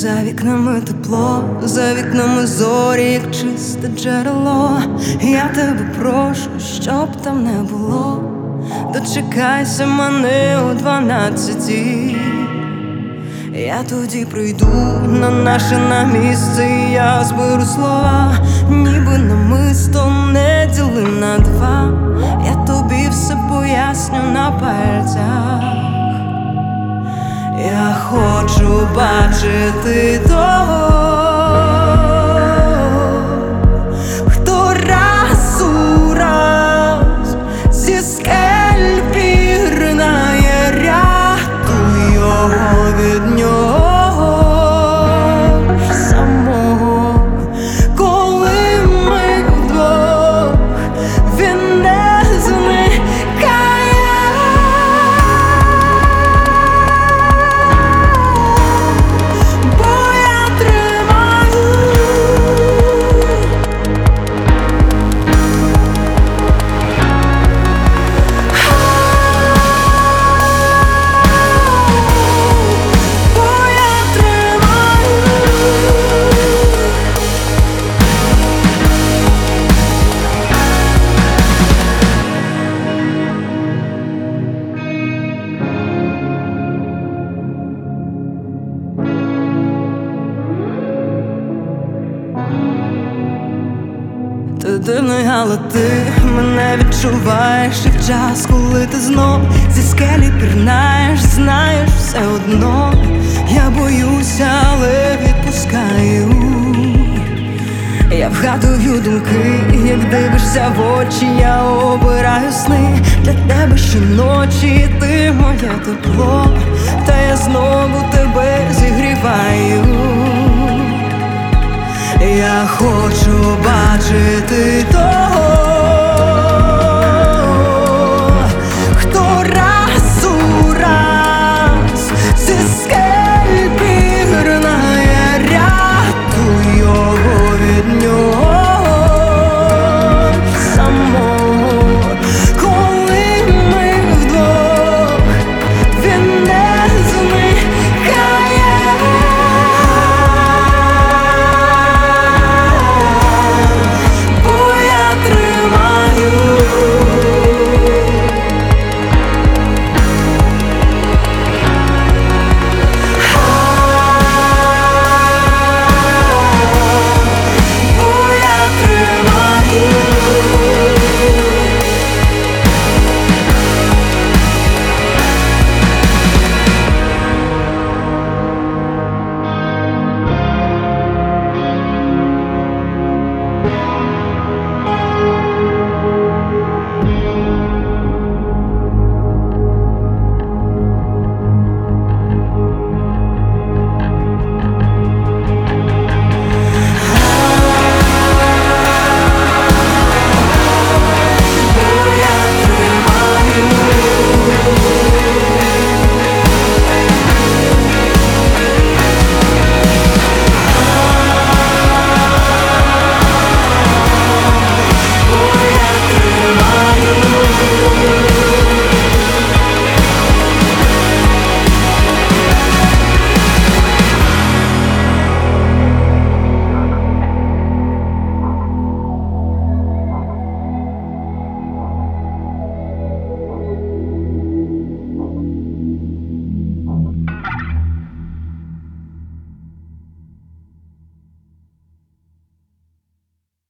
За вікнами тепло, за вікнами зорі, як чисте джерело. Я тебе прошу, щоб там не було. Дочекайся мене о 12-й. Я тоді прийду на наше на місце, і я зберу слова, ніби намисто не діли на два. Я тобі все поясню на пальцях. Я хочу бачити того, хто раз у раз зі скель пірнає, рятуй його від нього самого. Коли ми вдвох, він не зникає. Ти дивний, але ти мене відчуваєш. І в час, коли ти знов зі скелі пірнаєш, знаєш все одно. Я боюся, але відпускаю. Я вгадую думки, як дивишся в очі, я обираю сни для тебе щоночі. Ти моє тепло, та я знову тебе зігріваю. Я хочу бачити то.